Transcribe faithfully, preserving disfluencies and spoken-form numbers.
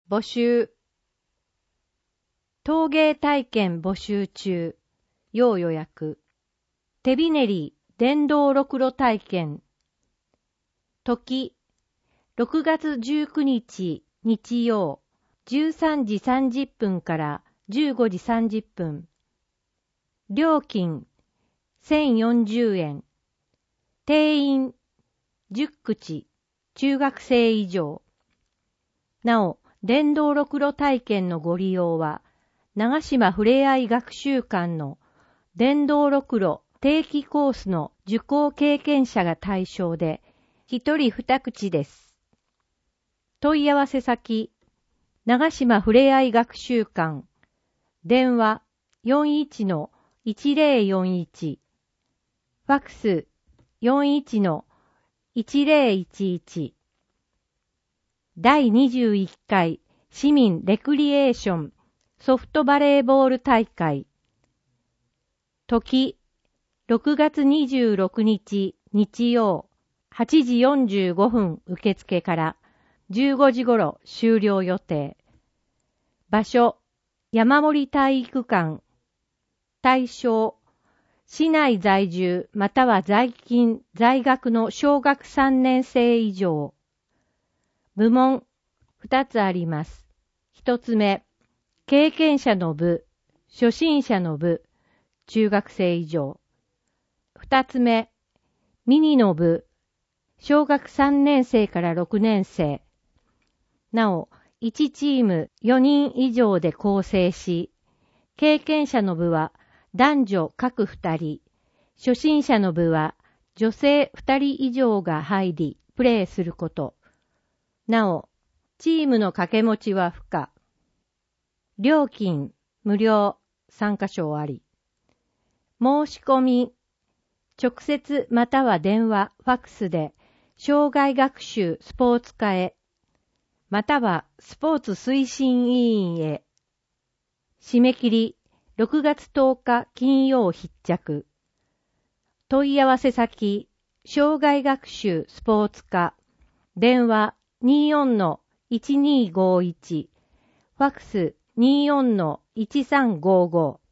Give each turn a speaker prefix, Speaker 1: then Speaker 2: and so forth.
Speaker 1: 募集。陶芸体験募集中。要予約。手びねり電動ろくろ体験。時、ろくがつじゅうくにち日曜、じゅうさんじさんじゅっぷんからじゅうごじさんじゅっぷん。料金、せんよんじゅうえん。定員、じゅっくち、中学生以上。なお、電動ろくろ体験のご利用は、長島ふれあい学習館の電動ろくろ定期コースの受講経験者が対象で、一人二口です。問い合わせ先、長島ふれあい学習館、電話 よんいちのいちぜろよんいち、ファックス よんいちのいちぜろいちいち。だいにじゅういっかい市民レクリエーションソフトバレーボール大会。時、ろくがつにじゅうろくにち日曜、はちじよんじゅうごふん受付からじゅうごじ頃終了予定。場所、山森体育館。対象、市内在住または在勤在学の小学さんねん生以上。部門、ふたつあります。ひとつめ、経験者の部、初心者の部、中学生以上。ふたつめ、ミニの部、小学さんねん生からろくねん生。なお、いちチームよにん以上で構成し、経験者の部は男女各ふたり、初心者の部は女性ふたり以上が入り、プレーすること。なお、チームの掛け持ちは不可。料金、無料、参加賞あり。申し込み、直接または電話、ファックスで、障害学習スポーツ課へ、またはスポーツ推進委員へ。締め切り、ろくがつとおか金曜必着。問い合わせ先、障害学習スポーツ課、電話 にじゅうよんのいちにーごーいち、ファックス にじゅうよんのいちさんごーごー。